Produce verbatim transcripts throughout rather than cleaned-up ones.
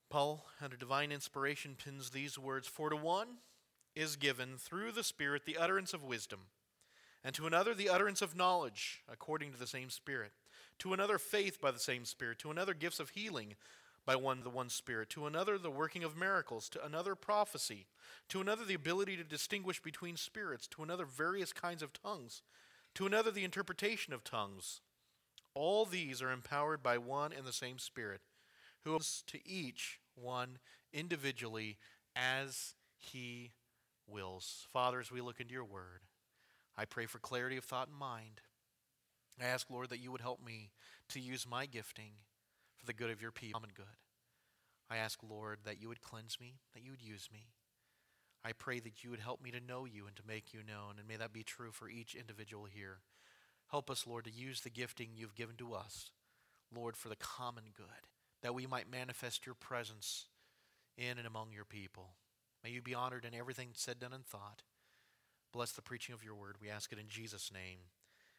Paul, under divine inspiration, pins these words: For to one is given through the Spirit the utterance of wisdom, and to another the utterance of knowledge, according to the same Spirit. To another faith by the same Spirit. To another gifts of healing by one the one Spirit. To another the working of miracles. To another prophecy. To another the ability to distinguish between spirits. To another various kinds of tongues. To another the interpretation of tongues. All these are empowered by one and the same Spirit, who gives to each one individually as he wills. Father, as we look into your word, I pray for clarity of thought and mind. I ask, Lord, that you would help me to use my gifting for the good of your people, common good. I ask, Lord, that you would cleanse me, that you would use me. I pray that you would help me to know you and to make you known, and may that be true for each individual here. Help us, Lord, to use the gifting you've given to us, Lord, for the common good, that we might manifest your presence in and among your people. May you be honored in everything said, done, and thought. Bless the preaching of your word. We ask it in Jesus' name.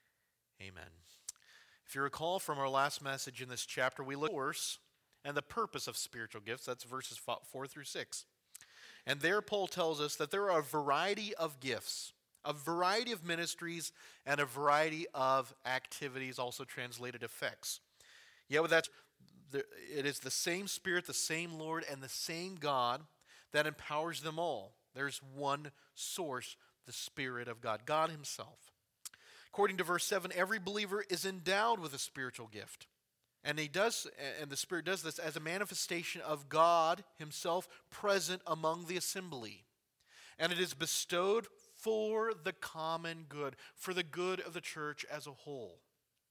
Amen. If you recall from our last message in this chapter, we looked at the source and the purpose of spiritual gifts. That's verses four through six. And there Paul tells us that there are a variety of gifts, a variety of ministries, and a variety of activities, also translated effects. Yet with that, it is the same Spirit, the same Lord, and the same God that empowers them all. There's one source, the Spirit of God, God himself. According to verse seven, every believer is endowed with a spiritual gift. And he does, and the Spirit does this as a manifestation of God himself present among the assembly. And it is bestowed for the common good, for the good of the church as a whole.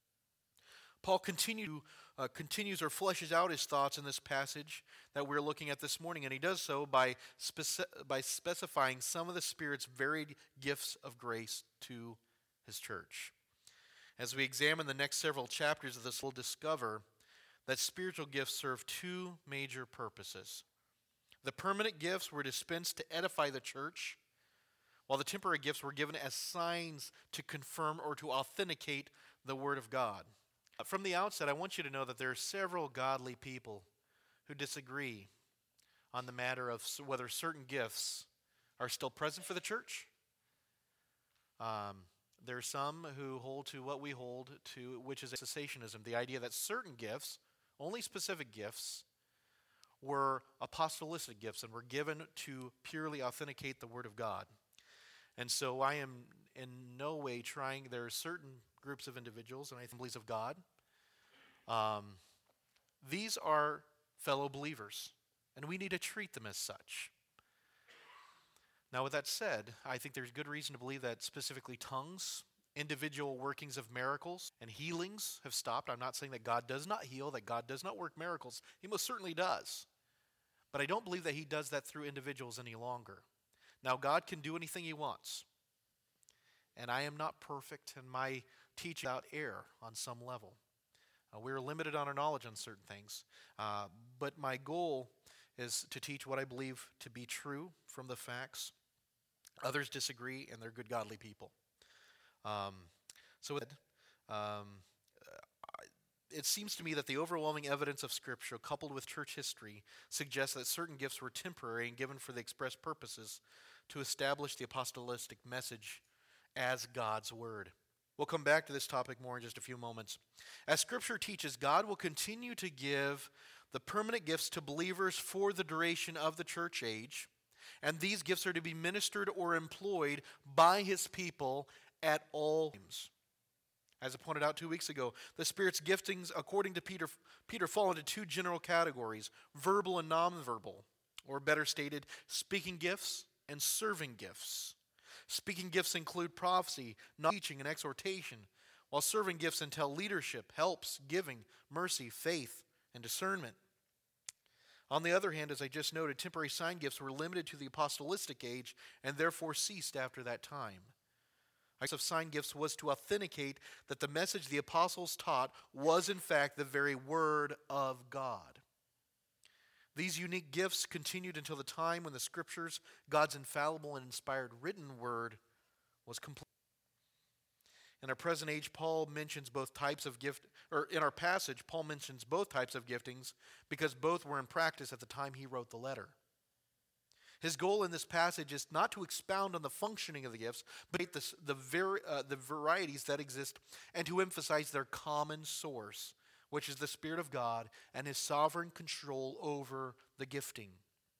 Paul continue, uh, continues or fleshes out his thoughts in this passage that we're looking at this morning, and he does so by, speci- by specifying some of the Spirit's varied gifts of grace to his church. As we examine the next several chapters of this, we'll discover that spiritual gifts serve two major purposes. The permanent gifts were dispensed to edify the church, while the temporary gifts were given as signs to confirm or to authenticate the Word of God. From the outset, I want you to know that there are several godly people who disagree on the matter of whether certain gifts are still present for the church. Um, there are some who hold to what we hold to, which is cessationism, the idea that certain gifts, only specific gifts, were apostolistic gifts and were given to purely authenticate the Word of God. And so I am in no way trying, there are certain groups of individuals and assemblies of God. Um, these are fellow believers, and we need to treat them as such. Now, with that said, I think there's good reason to believe that specifically tongues, individual workings of miracles, and healings have stopped. I'm not saying that God does not heal, that God does not work miracles. He most certainly does. But I don't believe that he does that through individuals any longer. Now, God can do anything he wants. And I am not perfect, and my teaching is without error on some level. Uh, we're limited on our knowledge on certain things. Uh, but my goal is to teach what I believe to be true from the facts. Others disagree, and they're good, godly people. Um, so with that, um, it seems to me that the overwhelming evidence of Scripture, coupled with church history, suggests that certain gifts were temporary and given for the express purposes to establish the apostolic message as God's Word. We'll come back to this topic more in just a few moments. As Scripture teaches, God will continue to give the permanent gifts to believers for the duration of the church age, and these gifts are to be ministered or employed by his people at all times. As I pointed out two weeks ago, the Spirit's giftings, according to Peter, Peter fall into two general categories, verbal and nonverbal, or better stated, speaking gifts and serving gifts. Speaking gifts include prophecy, teaching, and exhortation, while serving gifts entail leadership, helps, giving, mercy, faith, and discernment. On the other hand, as I just noted, temporary sign gifts were limited to the apostolic age and therefore ceased after that time. The purpose of sign gifts was to authenticate that the message the apostles taught was in fact the very Word of God. These unique gifts continued until the time when the Scriptures, God's infallible and inspired written Word, was complete. In our present age, Paul mentions both types of gift, or in our passage, Paul mentions both types of giftings because both were in practice at the time he wrote the letter. His goal in this passage is not to expound on the functioning of the gifts, but the, the, ver, uh, the varieties that exist and to emphasize their common source, which is the Spirit of God and His sovereign control over the gifting.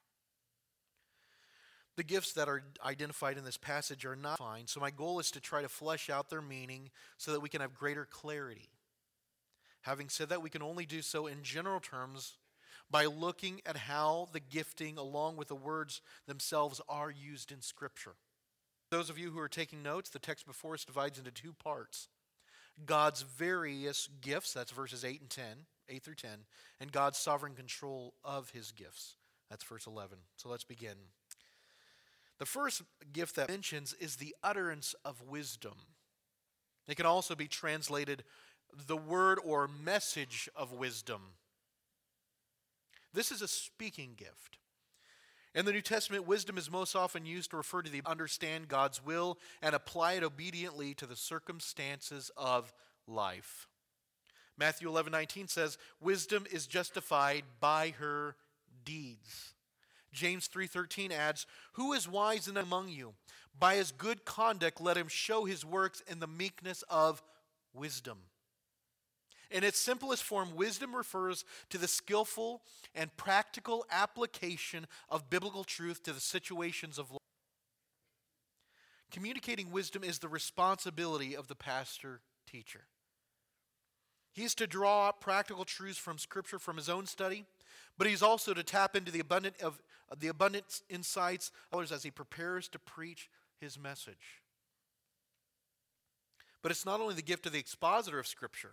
The gifts that are identified in this passage are not defined, so my goal is to try to flesh out their meaning so that we can have greater clarity. Having said that, we can only do so in general terms by looking at how the gifting along with the words themselves are used in Scripture. Those of you who are taking notes, the text before us divides into two parts. God's various gifts, that's verses eight and ten, eight through ten, and God's sovereign control of His gifts, that's verse eleven. So let's begin. The first gift that mentions is the utterance of wisdom. It can also be translated the word or message of wisdom. This is a speaking gift. In the New Testament, wisdom is most often used to refer to the understand God's will and apply it obediently to the circumstances of life. Matthew eleven nineteen says, wisdom is justified by her deeds. James three thirteen adds, who is wise in among you? By his good conduct let him show his works in the meekness of wisdom. In its simplest form, wisdom refers to the skillful and practical application of biblical truth to the situations of life. Communicating wisdom is the responsibility of the pastor-teacher. He is to draw up practical truths from Scripture from his own study, but he's also to tap into the abundant of the abundant insights of others as he prepares to preach his message. But it's not only the gift of the expositor of Scripture.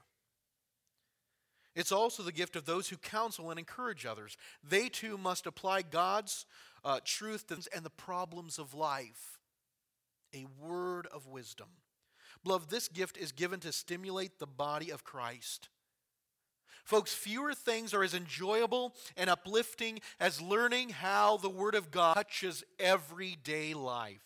It's also the gift of those who counsel and encourage others. They too must apply God's uh, truth to, and the problems of life. A word of wisdom. Beloved, this gift is given to stimulate the body of Christ. Folks, fewer things are as enjoyable and uplifting as learning how the Word of God touches everyday life.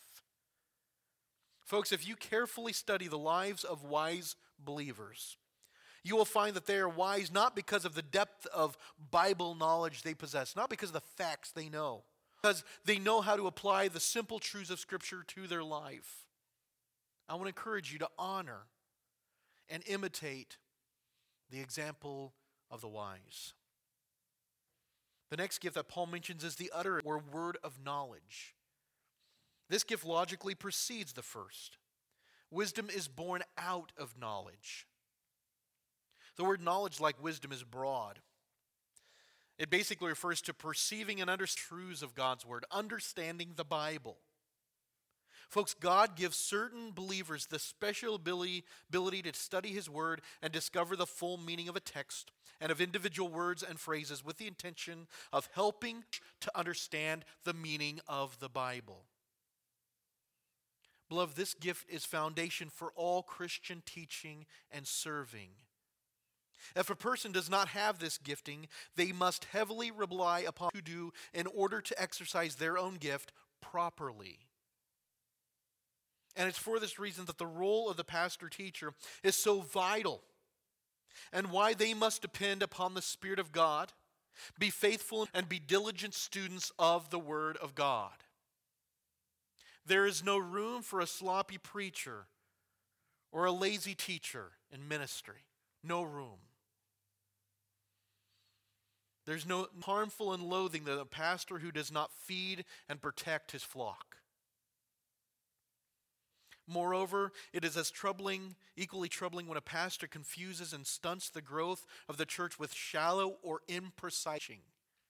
Folks, if you carefully study the lives of wise believers, you will find that they are wise not because of the depth of Bible knowledge they possess, not because of the facts they know, because they know how to apply the simple truths of Scripture to their life. I want to encourage you to honor and imitate the example of the wise. The next gift that Paul mentions is the utterance or word of knowledge. This gift logically precedes the first. Wisdom is born out of knowledge. The word knowledge, like wisdom, is broad. It basically refers to perceiving and understanding truths of God's Word, understanding the Bible. Folks, God gives certain believers the special ability, ability to study His Word and discover the full meaning of a text and of individual words and phrases with the intention of helping to understand the meaning of the Bible. Beloved, this gift is foundation for all Christian teaching and serving. If a person does not have this gifting, they must heavily rely upon to do in order to exercise their own gift properly. And it's for this reason that the role of the pastor-teacher is so vital, and why they must depend upon the Spirit of God, be faithful, and be diligent students of the Word of God. There is no room for a sloppy preacher or a lazy teacher in ministry. No room. There's no harmful and loathing than a pastor who does not feed and protect his flock. Moreover, it is as troubling, equally troubling when a pastor confuses and stunts the growth of the church with shallow or imprecise teaching.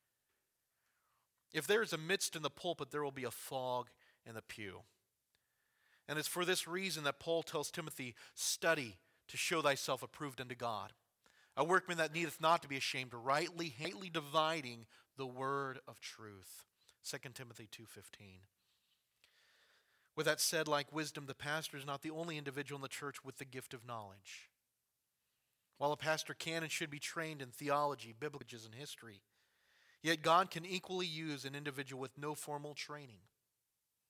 If there is a mist in the pulpit, there will be a fog in the pew. And it's for this reason that Paul tells Timothy, study to show thyself approved unto God, a workman that needeth not to be ashamed, rightly, rightly dividing the word of truth. Second Timothy two fifteen. With that said, like wisdom, the pastor is not the only individual in the church with the gift of knowledge. While a pastor can and should be trained in theology, biblical and history, yet God can equally use an individual with no formal training.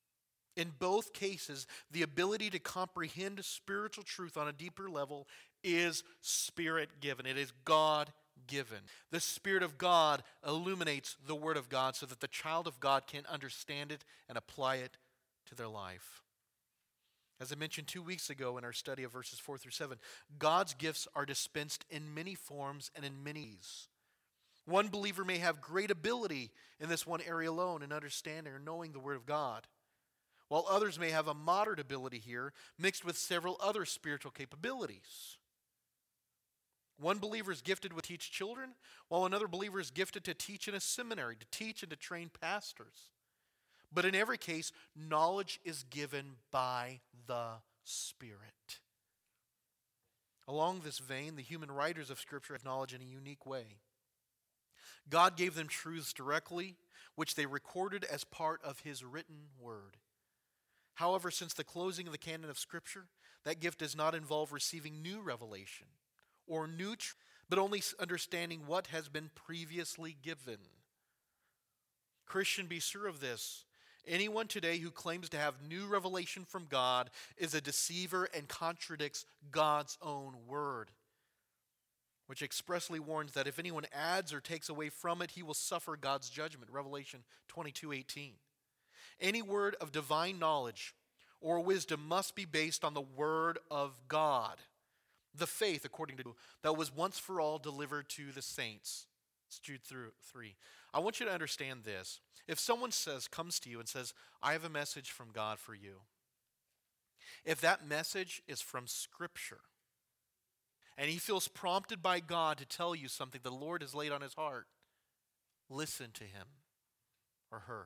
In both cases, the ability to comprehend spiritual truth on a deeper level is Spirit-given. It is God-given. The Spirit of God illuminates the Word of God so that the child of God can understand it and apply it to their life. As I mentioned two weeks ago in our study of verses four through seven, God's gifts are dispensed in many forms and in many ways. One believer may have great ability in this one area alone in understanding or knowing the Word of God, while others may have a moderate ability here mixed with several other spiritual capabilities. One believer is gifted to teach children, while another believer is gifted to teach in a seminary, to teach and to train pastors. But in every case, knowledge is given by the Spirit. Along this vein, the human writers of Scripture have knowledge in a unique way. God gave them truths directly, which they recorded as part of His written Word. However, since the closing of the canon of Scripture, that gift does not involve receiving new revelation or new truth, but only understanding what has been previously given. Christian, be sure of this. Anyone today who claims to have new revelation from God is a deceiver and contradicts God's own Word, which expressly warns that if anyone adds or takes away from it, he will suffer God's judgment. Revelation twenty-two eighteen. Any word of divine knowledge or wisdom must be based on the Word of God, the faith, according to that was once for all delivered to the saints. It's Jude three. I want you to understand this. If someone says, comes to you and says, I have a message from God for you, if that message is from Scripture, and he feels prompted by God to tell you something the Lord has laid on his heart, listen to him or her.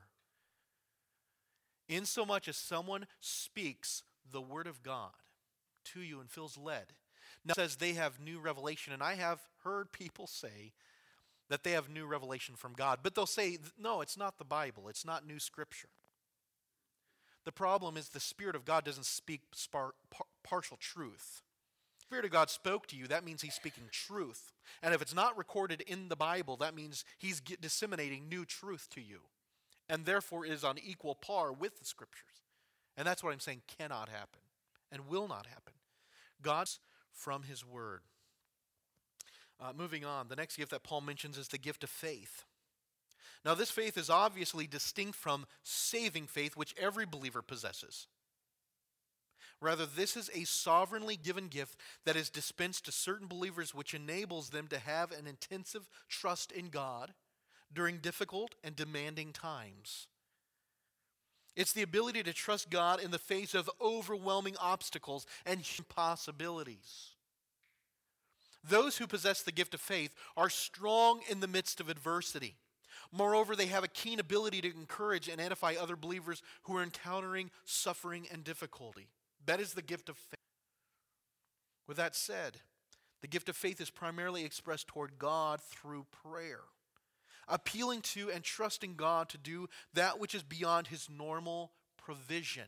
Insomuch as someone speaks the Word of God to you and feels led. Now it says they have new revelation, and I have heard people say that they have new revelation from God, but they'll say, no, it's not the Bible, it's not new Scripture. The problem is the Spirit of God doesn't speak spar- par- partial truth. The Spirit of God spoke to you, that means He's speaking truth. And if it's not recorded in the Bible, that means He's disseminating new truth to you. And therefore is on equal par with the Scriptures. And that's what I'm saying cannot happen and will not happen. God's from His Word. Uh, moving on, the next gift that Paul mentions is the gift of faith. Now this faith is obviously distinct from saving faith, which every believer possesses. Rather, this is a sovereignly given gift that is dispensed to certain believers, which enables them to have an intensive trust in God during difficult and demanding times. It's the ability to trust God in the face of overwhelming obstacles and impossibilities. Those who possess the gift of faith are strong in the midst of adversity. Moreover, they have a keen ability to encourage and edify other believers who are encountering suffering and difficulty. That is the gift of faith. With that said, the gift of faith is primarily expressed toward God through prayer, appealing to and trusting God to do that which is beyond His normal provision.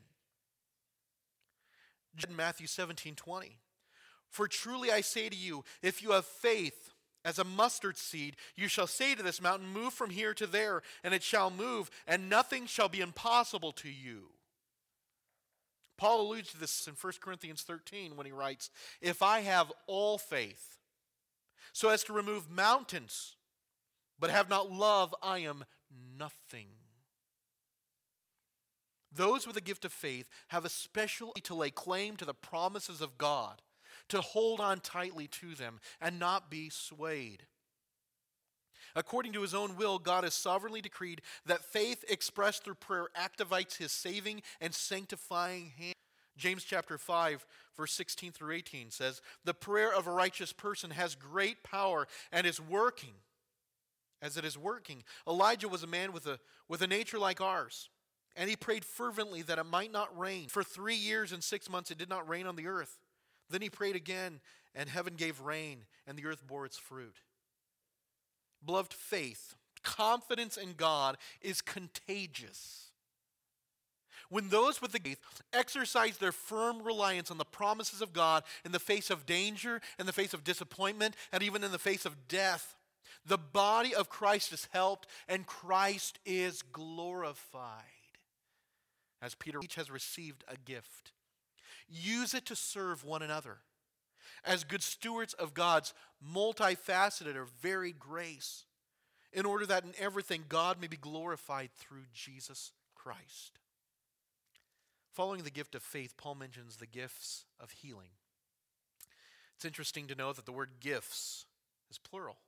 Matthew seventeen twenty. For truly I say to you, if you have faith as a mustard seed, you shall say to this mountain, move from here to there, and it shall move, and nothing shall be impossible to you. Paul alludes to this in First Corinthians thirteen when he writes, if I have all faith, so as to remove mountains, but have not love, I am nothing. Those with a gift of faith have a special to lay claim to the promises of God, to hold on tightly to them and not be swayed. According to His own will, God has sovereignly decreed that faith expressed through prayer activates His saving and sanctifying hand. James chapter five, verse sixteen through eighteen says, the prayer of a righteous person has great power and is working. As it is working, Elijah was a man with a, with a nature like ours, and he prayed fervently that it might not rain. For three years and six months it did not rain on the earth. Then he prayed again, and heaven gave rain, and the earth bore its fruit. Beloved, faith, confidence in God is contagious. When those with the faith exercise their firm reliance on the promises of God in the face of danger, in the face of disappointment, and even in the face of death, the body of Christ is helped, and Christ is glorified. As Peter, each has received a gift. Use it to serve one another as good stewards of God's multifaceted or varied grace, in order that in everything God may be glorified through Jesus Christ. Following the gift of faith, Paul mentions the gifts of healing. It's interesting to note that the word gifts is plural,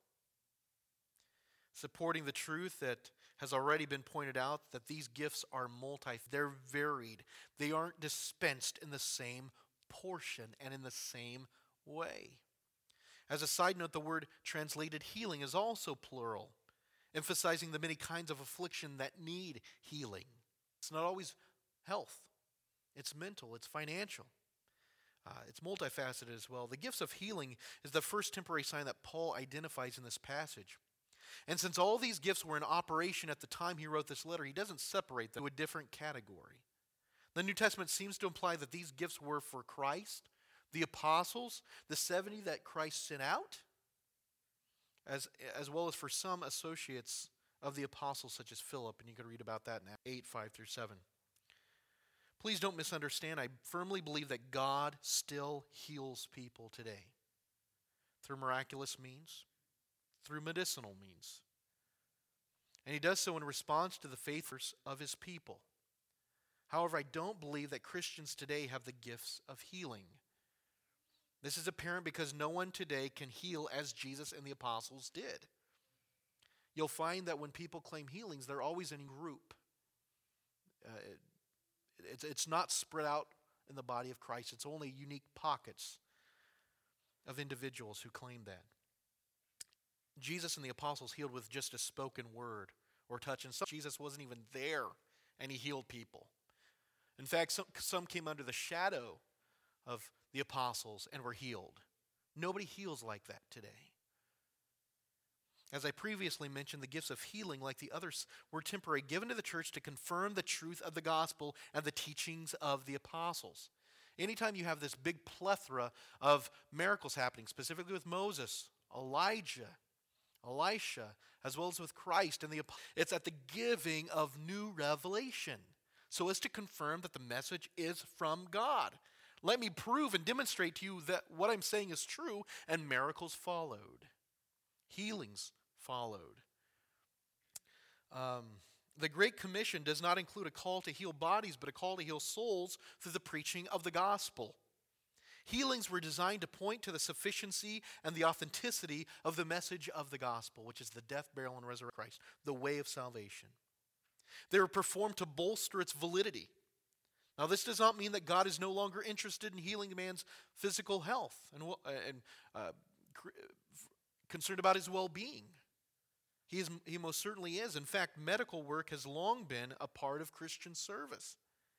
supporting the truth that has already been pointed out, that these gifts are multi, they're varied. They aren't dispensed in the same portion and in the same way. As a side note, the word translated healing is also plural, emphasizing the many kinds of affliction that need healing. It's not always health. It's mental. It's financial. Uh, it's multifaceted as well. The gifts of healing is the first temporary sign that Paul identifies in this passage. And since all these gifts were in operation at the time he wrote this letter, he doesn't separate them to a different category. The New Testament seems to imply that these gifts were for Christ, the apostles, the seventy that Christ sent out, as, as well as for some associates of the apostles such as Philip, and you can read about that in Acts eight, five through seven. Please don't misunderstand. I firmly believe that God still heals people today through miraculous means, through medicinal means. And he does so in response to the faith of his people. However, I don't believe that Christians today have the gifts of healing. This is apparent because no one today can heal as Jesus and the apostles did. You'll find that when people claim healings, they're always in a group. Uh, it, it's, it's not spread out in the body of Christ. It's only unique pockets of individuals who claim that. Jesus and the apostles healed with just a spoken word or touch, and some, Jesus wasn't even there, and he healed people. In fact, some, some came under the shadow of the apostles and were healed. Nobody heals like that today. As I previously mentioned, the gifts of healing, like the others, were temporary, given to the church to confirm the truth of the gospel and the teachings of the apostles. Anytime you have this big plethora of miracles happening, specifically with Moses, Elijah, Elisha, as well as with Christ and the apostles, it's at the giving of new revelation, so as to confirm that the message is from God. Let me prove and demonstrate to you that what I'm saying is true, and miracles followed. Healings followed. Um, the Great Commission does not include a call to heal bodies, but a call to heal souls through the preaching of the gospel. Healings were designed to point to the sufficiency and the authenticity of the message of the gospel, which is the death, burial, and resurrection of Christ, the way of salvation. They were performed to bolster its validity. Now, this does not mean that God is no longer interested in healing man's physical health and, and uh, concerned about his well-being. He, is, he most certainly is. In fact, medical work has long been a part of Christian service.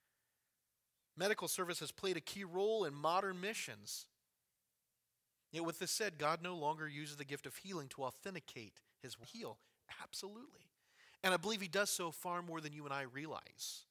Medical service has played a key role in modern missions. Yet with this said, God no longer uses the gift of healing to authenticate his heal. Absolutely. And I believe he does so far more than you and I realize.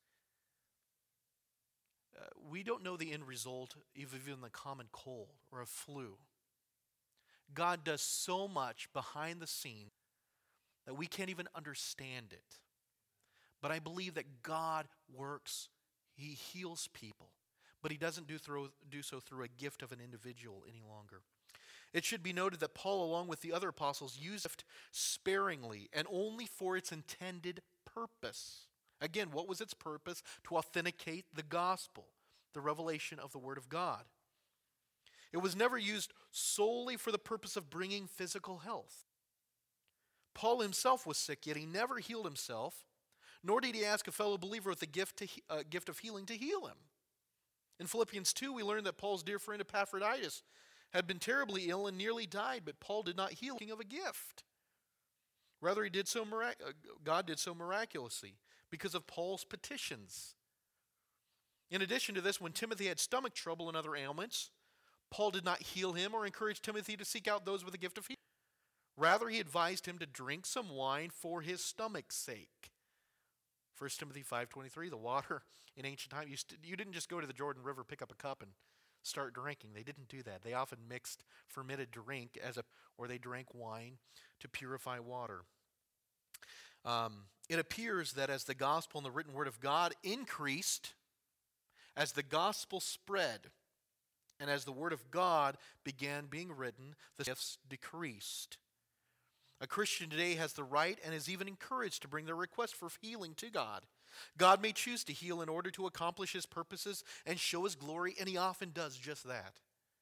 Uh, we don't know the end result of even the common cold or a flu. God does so much behind the scene that we can't even understand it. But I believe that God works, he heals people, but he doesn't do, through, do so through a gift of an individual any longer. It should be noted that Paul, along with the other apostles, used it sparingly and only for its intended purpose. Again, what was its purpose? To authenticate the gospel, the revelation of the Word of God. It was never used solely for the purpose of bringing physical health. Paul himself was sick, yet he never healed himself, nor did he ask a fellow believer with a gift, to, uh, gift of healing to heal him. In Philippians two, we learn that Paul's dear friend Epaphroditus had been terribly ill and nearly died, but Paul did not heal him of a gift. Rather, he did so mirac- God did so miraculously because of Paul's petitions. In addition to this, when Timothy had stomach trouble and other ailments, Paul did not heal him or encourage Timothy to seek out those with a gift of healing. Rather, he advised him to drink some wine for his stomach's sake. First Timothy five twenty-three, the water in ancient times, you, st- you didn't just go to the Jordan River, pick up a cup, and start drinking. They didn't do that. They often mixed fermented drink as a, or they drank wine to purify water. Um, it appears that as the gospel and the written word of God increased, as the gospel spread, and as the word of God began being written, the gifts decreased. A Christian today has the right and is even encouraged to bring their request for healing to God. God may choose to heal in order to accomplish his purposes and show his glory, and he often does just that.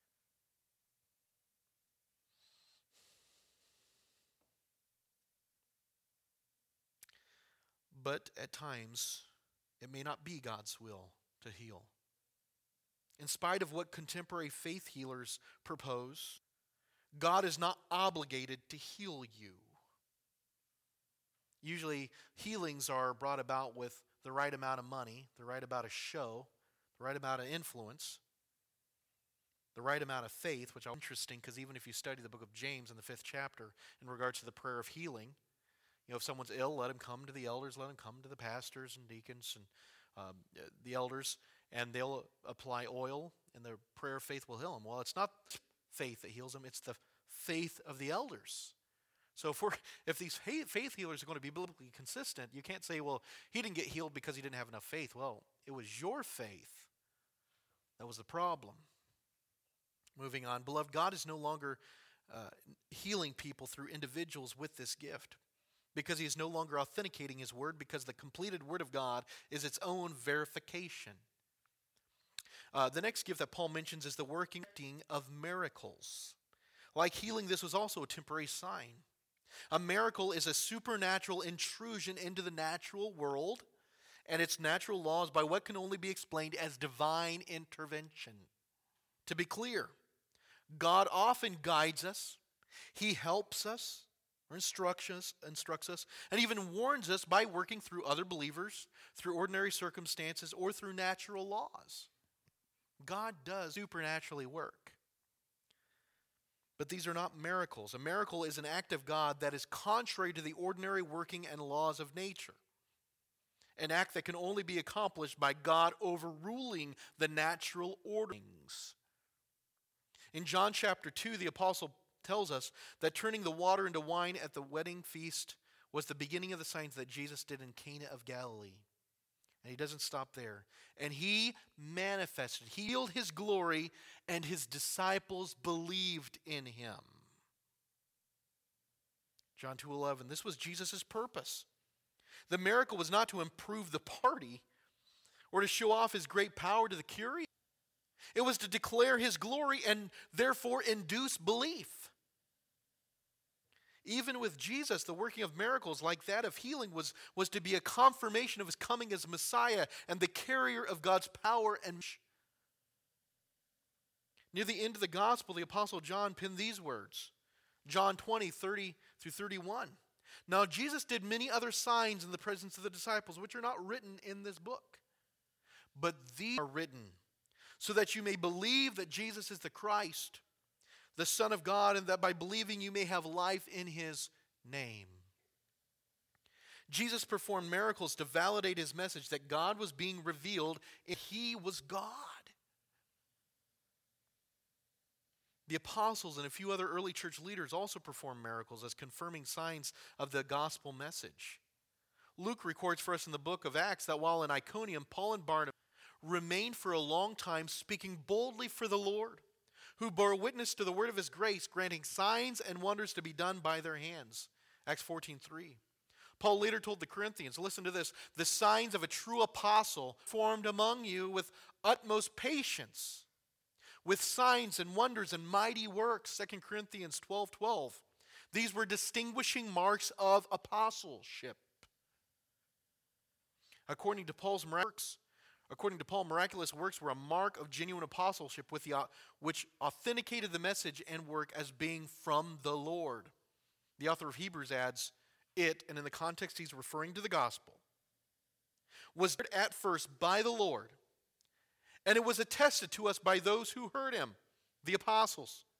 But at times, it may not be God's will to heal. In spite of what contemporary faith healers propose, God is not obligated to heal you. Usually, healings are brought about with the right amount of money, the right amount of show, the right amount of influence, the right amount of faith, which is interesting because even if you study the book of James in the fifth chapter in regards to the prayer of healing, you know, if someone's ill, let him come to the elders, let him come to the pastors and deacons and um, the elders, and they'll apply oil, and the prayer of faith will heal him. Well, it's not faith that heals him, it's the faith of the elders. So if, we're, if these faith healers are going to be biblically consistent, you can't say, well, he didn't get healed because he didn't have enough faith. Well, it was your faith that was the problem. Moving on, beloved, God is no longer uh, healing people through individuals with this gift, because he is no longer authenticating his word, because the completed word of God is its own verification. Uh, the next gift that Paul mentions is the working of miracles. Like healing, this was also a temporary sign. A miracle is a supernatural intrusion into the natural world and its natural laws by what can only be explained as divine intervention. To be clear, God often guides us, he helps us, or instructs us, instructs us, and even warns us by working through other believers, through ordinary circumstances, or through natural laws. God does supernaturally work. But these are not miracles. A miracle is an act of God that is contrary to the ordinary working and laws of nature. An act that can only be accomplished by God overruling the natural orderings. In John chapter two, the apostle tells us that turning the water into wine at the wedding feast was the beginning of the signs that Jesus did in Cana of Galilee. And he doesn't stop there. And he manifested, he healed his glory, and his disciples believed in him. John two eleven, this was Jesus' purpose. The miracle was not to improve the party or to show off his great power to the curious. It was to declare his glory and therefore induce belief. Even with Jesus, the working of miracles like that of healing was, was to be a confirmation of his coming as Messiah and the carrier of God's power. And near the end of the gospel, the apostle John penned these words. John twenty, thirty through thirty-one. Now Jesus did many other signs in the presence of the disciples, which are not written in this book. But these are written so that you may believe that Jesus is the Christ, the Son of God, and that by believing you may have life in his name. Jesus performed miracles to validate his message that God was being revealed and he was God. The apostles and a few other early church leaders also performed miracles as confirming signs of the gospel message. Luke records for us in the book of Acts that while in Iconium, Paul and Barnabas remained for a long time speaking boldly for the Lord, who bore witness to the word of his grace, granting signs and wonders to be done by their hands. Acts fourteen three. Paul later told the Corinthians, listen to this, the signs of a true apostle formed among you with utmost patience, with signs and wonders and mighty works. Second Corinthians twelve twelve. These were distinguishing marks of apostleship. According to Paul's works, According to Paul, miraculous works were a mark of genuine apostleship with the, which authenticated the message and work as being from the Lord. The author of Hebrews adds, it, and in the context he's referring to the gospel, was at first by the Lord, and it was attested to us by those who heard him, the apostles.